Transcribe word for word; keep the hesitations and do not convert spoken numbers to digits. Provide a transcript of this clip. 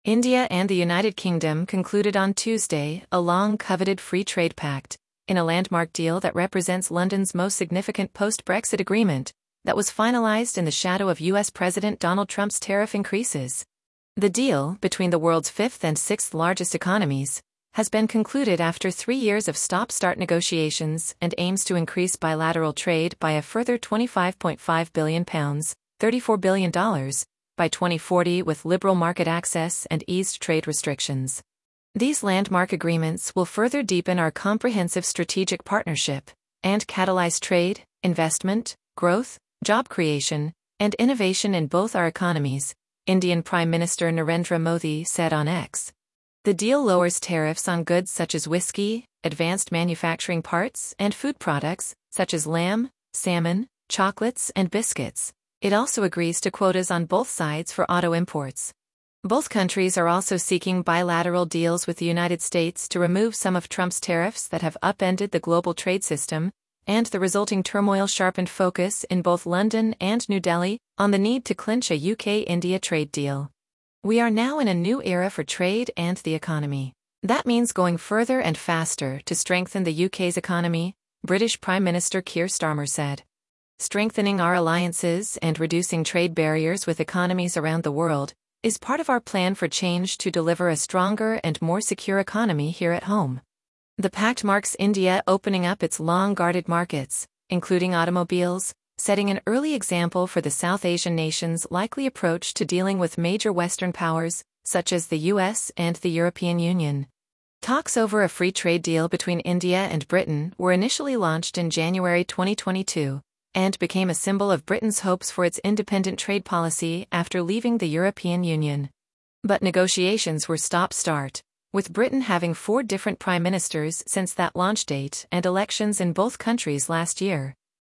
India and the United Kingdom concluded on Tuesday a long-coveted free trade pact, in a landmark deal that represents London's most significant post-Brexit agreement, that was finalized in the shadow of U S President Donald Trump's tariff increases. The deal, between the world's fifth and sixth largest economies, has been concluded after three years of stop-start negotiations and aims to increase bilateral trade by a further twenty-five point five billion pounds, thirty-four billion dollars, by twenty forty with liberal market access and eased trade restrictions. These landmark agreements will further deepen our comprehensive strategic partnership and catalyze trade, investment, growth, job creation, and innovation in both our economies, Indian Prime Minister Narendra Modi said on X. The deal lowers tariffs on goods such as whiskey, advanced manufacturing parts, and food products, such as lamb, salmon, chocolates, and biscuits. It also agrees to quotas on both sides for auto imports. Both countries are also seeking bilateral deals with the United States to remove some of Trump's tariffs that have upended the global trade system, and the resulting turmoil sharpened focus in both London and New Delhi on the need to clinch a U K India trade deal. We are now in a new era for trade and the economy. That means going further and faster to strengthen the U K's economy, British Prime Minister Keir Starmer said. Strengthening our alliances and reducing trade barriers with economies around the world is part of our plan for change to deliver a stronger and more secure economy here at home. The pact marks India opening up its long-guarded markets, including automobiles, setting an early example for the South Asian nations' likely approach to dealing with major Western powers, such as the U S and the European Union. Talks over a free trade deal between India and Britain were initially launched in January twenty twenty-two, and became a symbol of Britain's hopes for its independent trade policy after leaving the European Union. But negotiations were stop-start, with Britain having four different prime ministers since that launch date and elections in both countries last year.